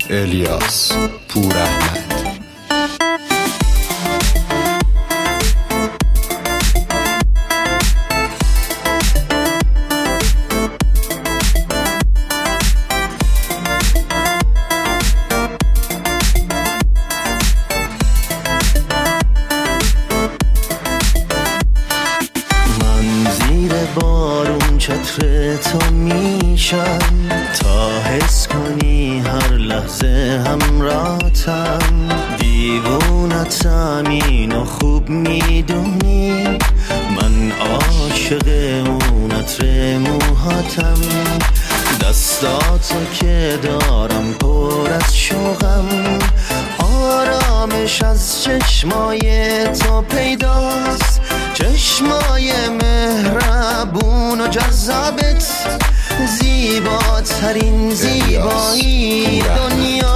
الیاس پوراحمد. بارون چتر تو میشم تا حس کنی هر لحظه همراهتم. دیوونتم اینو خوب میدونی، من عاشق اون عطر موهاتم. دستاتو که دارم پر از شوقم، آرامش از چشمای تو پیداست. چشمای مهربون و جذابت، زیباترین زیبایی دنیاست.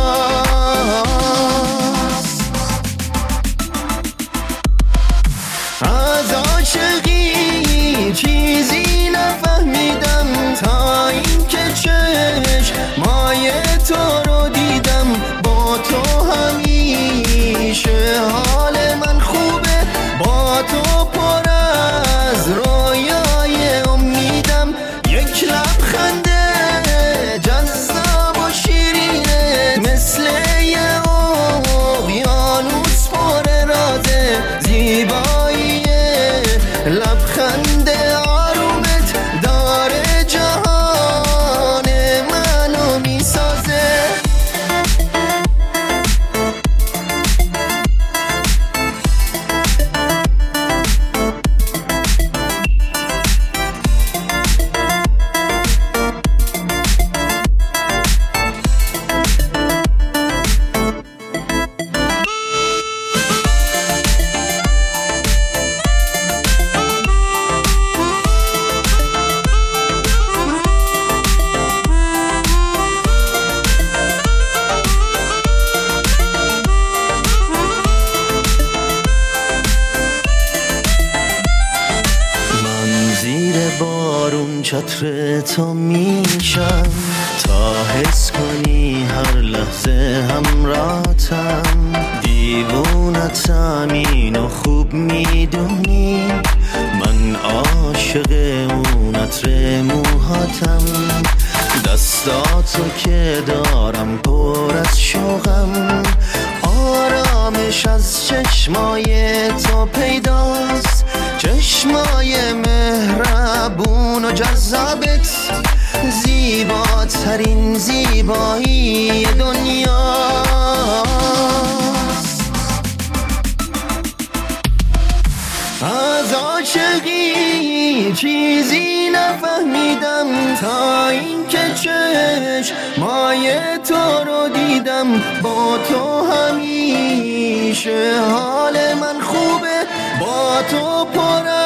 از عاشقی چیزی نفهمیدم تا اینکه چشمای تو رو دیدم. با تو همیشه حال من خوبه، با تو پر از رویای امیدم. یک لبخنده جذاب و شیرینه، مثل یه اقیانوس پر رازه. زیبایی لبخنده آرومت داره جهان منو میسازه. بارون چتر تو میشم تا حس کنی هر لحظه همراهتم. دیوونتم اینو خوب میدونی، من عاشق اون عطر موهاتم. دستاتو که دارم پر از شوقم، آرامش از چشمای تو پیداست. چشمای مهربون و جذابت، زیباترین زیبایی دنیاست. از عاشقی چیزی نفهمیدم تا اینکه چشمای تو رو دیدم. با تو همیشه حال من خوبه، با تو پر